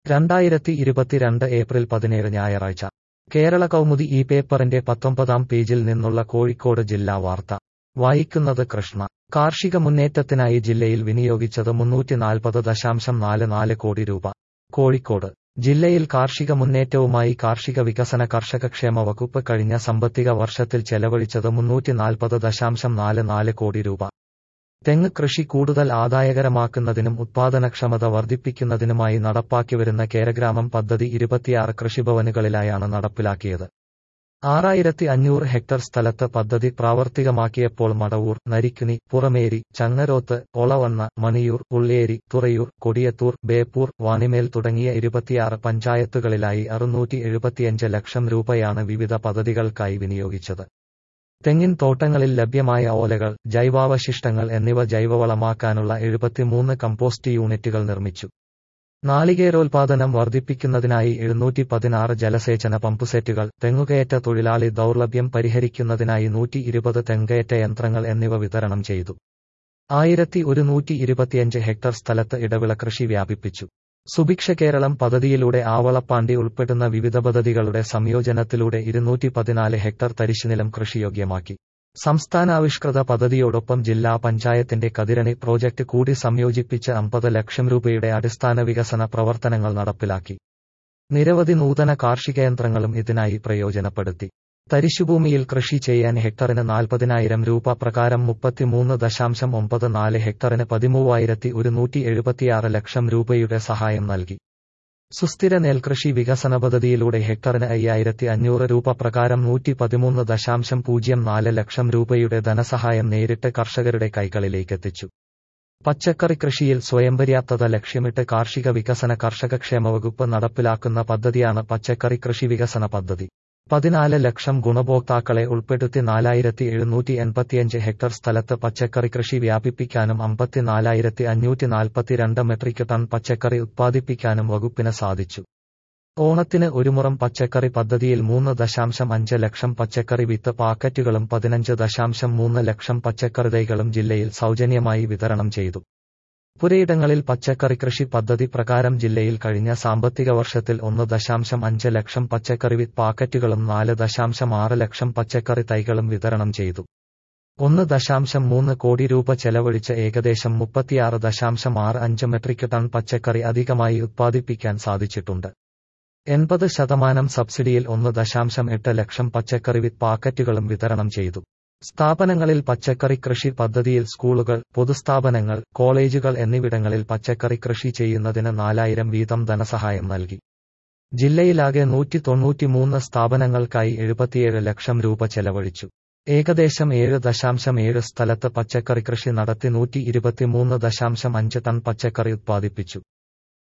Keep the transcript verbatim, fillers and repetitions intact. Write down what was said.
രണ്ടായിരത്തി ഇരുപത്തിരണ്ട് ഏപ്രിൽ പതിനേഴ് ഞായറാഴ്ച കേരള കൗമുദി ഈ പേപ്പറിന്റെ പത്തൊമ്പതാം പേജിൽ നിന്നുള്ള കോഴിക്കോട് ജില്ലാ വാർത്ത വായിക്കുന്നത് കൃഷ്ണ. കാർഷിക മുന്നേറ്റത്തിനായി ജില്ലയിൽ വിനിയോഗിച്ചത് മുന്നൂറ്റി നാൽപ്പത് ദശാംശം നാല് നാല് കോടി രൂപ. കോഴിക്കോട് ജില്ലയിൽ കാർഷിക മുന്നേറ്റവുമായി കാർഷിക വികസന കർഷകക്ഷേമ വകുപ്പ് കഴിഞ്ഞ സാമ്പത്തിക വർഷത്തിൽ ചെലവഴിച്ചത് മുന്നൂറ്റി നാൽപ്പത് ദശാംശം നാല് നാല് കോടി രൂപ. തെങ്ങ് കൃഷി കൂടുതൽ ആദായകരമാക്കുന്നതിനും ഉത്പാദനക്ഷമത വർദ്ധിപ്പിക്കുന്നതിനുമായി നടപ്പാക്കിവരുന്ന കേരഗ്രാമം പദ്ധതി ഇരുപത്തിയാറ് കൃഷിഭവനുകളിലായാണ് നടപ്പിലാക്കിയത്. ആറായിരത്തി അഞ്ഞൂറ് ഹെക്ടർ സ്ഥലത്ത് പദ്ധതി പ്രാവർത്തികമാക്കിയപ്പോൾ മടവൂർ, നരിക്കുനി, പുറമേരി, ചങ്ങരോത്ത്, ഒളവണ്ണ, മണിയൂർ, ഉള്ളേരി, തുറയൂർ, കൊടിയത്തൂർ, ബേപ്പൂർ, വാണിമേൽ തുടങ്ങിയ ഇരുപത്തിയാറ് പഞ്ചായത്തുകളിലായി അറുന്നൂറ്റി എഴുപത്തിയഞ്ച് ലക്ഷം രൂപയാണ് വിവിധ പദ്ധതികൾക്കായി വിനിയോഗിച്ചത്. തെങ്ങിൻ തോട്ടങ്ങളിൽ ലഭ്യമായ ഓലകൾ, ജൈവാവശിഷ്ടങ്ങൾ എന്നിവ ജൈവവളമാക്കാനുള്ള എഴുപത്തിമൂന്ന് കമ്പോസ്റ്റ് യൂണിറ്റുകൾ നിർമ്മിച്ചു. നാളികേരോൽപാദനം വർദ്ധിപ്പിക്കുന്നതിനായി എഴുന്നൂറ്റി പതിനാറ് ജലസേചന പമ്പുസെറ്റുകൾ, തെങ്ങുകയറ്റ തൊഴിലാളി ദൗർലഭ്യം പരിഹരിക്കുന്നതിനായി നൂറ്റി ഇരുപത് തെങ്ങുകയറ്റ യന്ത്രങ്ങൾ എന്നിവ വിതരണം ചെയ്തു. ആയിരത്തി ഒരുന്നൂറ്റി ഇരുപത്തിയഞ്ച് ഹെക്ടർ സ്ഥലത്ത് ഇടവിള കൃഷി വ്യാപിപ്പിച്ചു. സുഭിക്ഷ കേരളം പദ്ധതിയിലൂടെ ആവളപ്പാണ്ടി ഉൾപ്പെടുന്ന വിവിധ പദ്ധതികളുടെ സംയോജനത്തിലൂടെ ഇരുന്നൂറ്റി പതിനാല് ഹെക്ടർ തരിശുനിലം കൃഷിയോഗ്യമാക്കി. സംസ്ഥാനാവിഷ്കൃത പദ്ധതിയോടൊപ്പം ജില്ലാ പഞ്ചായത്തിന്റെ കതിരണി പ്രോജക്ട് കൂടി സംയോജിപ്പിച്ച് അമ്പത് ലക്ഷം രൂപയുടെ അടിസ്ഥാന വികസന പ്രവർത്തനങ്ങൾ നടപ്പിലാക്കി. നിരവധി നൂതന കാർഷികയന്ത്രങ്ങളും ഇതിനായി പ്രയോജനപ്പെടുത്തി. തരിശുഭൂമിയിൽ കൃഷി ചെയ്യാൻ ഹെക്ടറിന് നാൽപ്പതിനായിരം രൂപ പ്രകാരം മുപ്പത്തിമൂന്ന് ദശാംശം ഒമ്പത് നാല് ഹെക്ടറിന് പതിമൂവായിരത്തി ഒരുന്നൂറ്റി എഴുപത്തിയാറ് ലക്ഷം രൂപയുടെ സഹായം നൽകി. സുസ്ഥിര നെൽകൃഷി വികസന പദ്ധതിയിലൂടെ ഹെക്ടറിന് അയ്യായിരത്തി അഞ്ഞൂറ് രൂപ പ്രകാരം നൂറ്റി പതിമൂന്ന് ദശാംശം പൂജ്യം നാല് ലക്ഷം രൂപയുടെ ധനസഹായം നേരിട്ട് കർഷകരുടെ കൈകളിലേക്കെത്തിച്ചു. പച്ചക്കറി കൃഷിയിൽ സ്വയംപര്യാപ്തത ലക്ഷ്യമിട്ട് കാർഷിക വികസന കർഷകക്ഷേമ വകുപ്പ് നടപ്പിലാക്കുന്ന പദ്ധതിയാണ് പച്ചക്കറി കൃഷി വികസന പദ്ധതി. പതിനാല് ലക്ഷം ഗുണഭോക്താക്കളെ ഉൾപ്പെടുത്തി നാലായിരത്തി എഴുന്നൂറ്റി എൺപത്തിയഞ്ച് ഹെക്ടർ സ്ഥലത്ത് പച്ചക്കറി കൃഷി വ്യാപിപ്പിക്കാനും അമ്പത്തിനാലായിരത്തി അഞ്ഞൂറ്റി നാൽപ്പത്തിരണ്ട് മെട്രിക് ടൺ പച്ചക്കറി ഉത്പാദിപ്പിക്കാനും വകുപ്പിന് സാധിച്ചു. ഓണത്തിന് ഒരുമുറം പച്ചക്കറി പദ്ധതിയിൽ മൂന്ന് ദശാംശം അഞ്ച് ലക്ഷം പച്ചക്കറി വിത്ത് പാക്കറ്റുകളും പതിനഞ്ച് ദശാംശം മൂന്ന് ലക്ഷം പച്ചക്കറി തൈകളും ജില്ലയിൽ സൗജന്യമായി വിതരണം ചെയ്തു. പുരയിടങ്ങളിൽ പച്ചക്കറി കൃഷി പദ്ധതി പ്രകാരം ജില്ലയിൽ കഴിഞ്ഞ സാമ്പത്തിക വർഷത്തിൽ ഒന്ന് ദശാംശം അഞ്ച് ലക്ഷം പച്ചക്കറി വിത്ത് പാക്കറ്റുകളും നാല് ദശാംശം ആറ് ലക്ഷം പച്ചക്കറി തൈകളും വിതരണം ചെയ്തു. ഒന്ന് ദശാംശം മൂന്ന് കോടി രൂപ ചെലവഴിച്ച് ഏകദേശം മുപ്പത്തിയാറ് ദശാംശം ആറ് അഞ്ച് മെട്രിക് ടൺ പച്ചക്കറി അധികമായി ഉത്പാദിപ്പിക്കാൻ സാധിച്ചിട്ടുണ്ട്. എൺപത് ശതമാനം സബ്സിഡിയിൽ ഒന്ന് ദശാംശം എട്ട് ലക്ഷം പച്ചക്കറി വിത്ത് പാക്കറ്റുകളും വിതരണം ചെയ്തു. സ്ഥാപനങ്ങളിൽ പച്ചക്കറി കൃഷി പദ്ധതിയിൽ സ്കൂളുകൾ, പൊതുസ്ഥാപനങ്ങൾ, കോളേജുകൾ എന്നിവിടങ്ങളിൽ പച്ചക്കറി കൃഷി ചെയ്യുന്നതിന് നാലായിരം വീതം ധനസഹായം നൽകി. ജില്ലയിലാകെ നൂറ്റി തൊണ്ണൂറ്റിമൂന്ന് സ്ഥാപനങ്ങൾക്കായി എഴുപത്തിയേഴ് ലക്ഷം രൂപ ചെലവഴിച്ചു. ഏകദേശം ഏഴ് ദശാംശം ഏഴ് സ്ഥലത്ത് പച്ചക്കറി കൃഷി നടത്തി നൂറ്റി ഇരുപത്തിമൂന്ന് ദശാംശം അഞ്ച് ടൺ പച്ചക്കറി ഉത്പാദിപ്പിച്ചു.